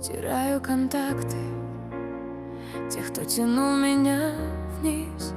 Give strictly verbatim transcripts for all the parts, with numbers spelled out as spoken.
теряю контакты тех, кто тянул меня вниз.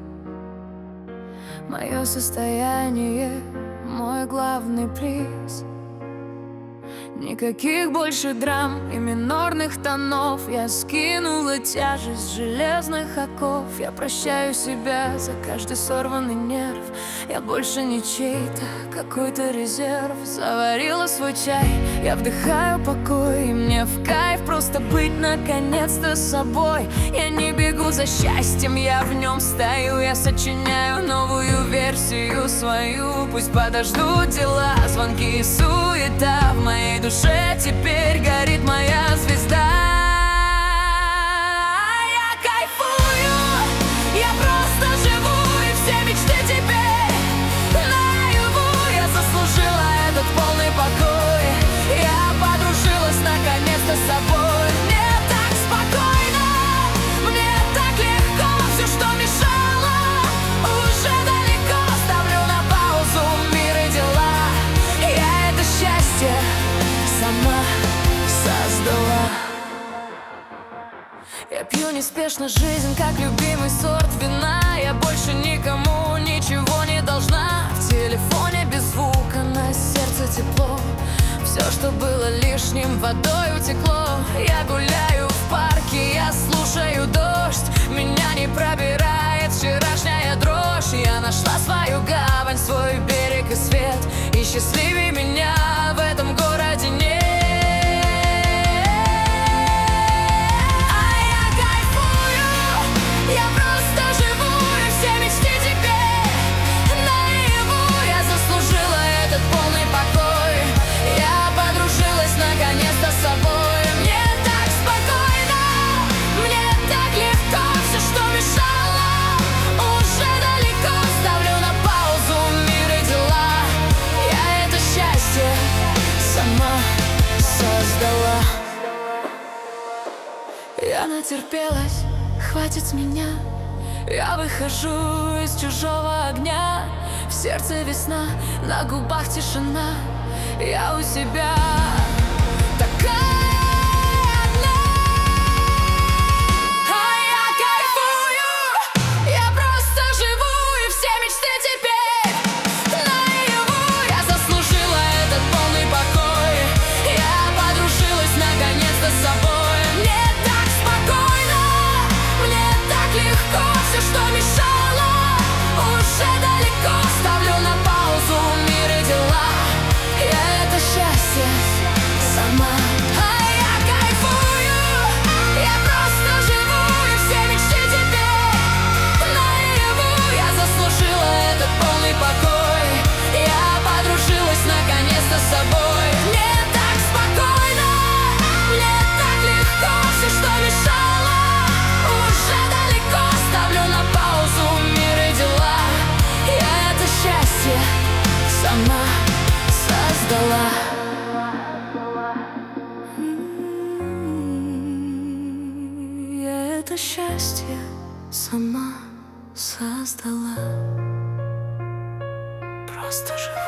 Мое состояние — мой главный приз. Никаких больше драм и минорных тонов. Я скинула тяжесть железных оков. Я прощаю себя за каждый сорванный нерв. Я больше не чей-то, какой-то резерв. Заварила свой чай, я вдыхаю покой. И мне в кайф просто быть наконец-то собой. Я не бегу за счастьем, я в нем стою. Я сочиняю новую версию свою. Пусть подождут дела, звонки и суета. В моей душе теперь горит моя звезда. Я кайфую, я просто живу, и все мечты теперь наяву. Я заслужила этот полный покой. Я подружилась наконец-то с собой. Мне так спокойно, мне так легко. Все, что мешало, уже далеко. Ставлю на паузу мир и дела. Я это счастье сама создала. Я пью неспешно жизнь, как любимый сорт вина. Я больше никому ничего не должна. В телефоне без звука, на сердце тепло. Все, что было лишним, водой утекло. Я гуляю в парке, я слушаю дождь. Меня не пробирает вчерашняя дрожь. Я нашла свою гавань, свой берег и свет. И счастливее меня в этом городе нет. Я натерпелась, хватит с меня. Я выхожу из чужого огня. В сердце весна, на губах тишина. Я у себя такая одна. А я кайфую, я просто живу, и все мечты теперь наяву. Я заслужила этот полный покой. Я подружилась наконец-то с собой. Все, что мешало, уже далеко. Ставлю на паузу мир и дела. Я это счастье сама. А я кайфую, я просто живу, и все мечты теперь наяву. Я заслужила этот полный покой. Я подружилась наконец-то с собой. Мне так спокойно, мне так легко. Все, что мешало, уже далеко. Ставлю на паузу мир и дела. Я это счастье сама создала. Я это счастье сама создала. Просто живу.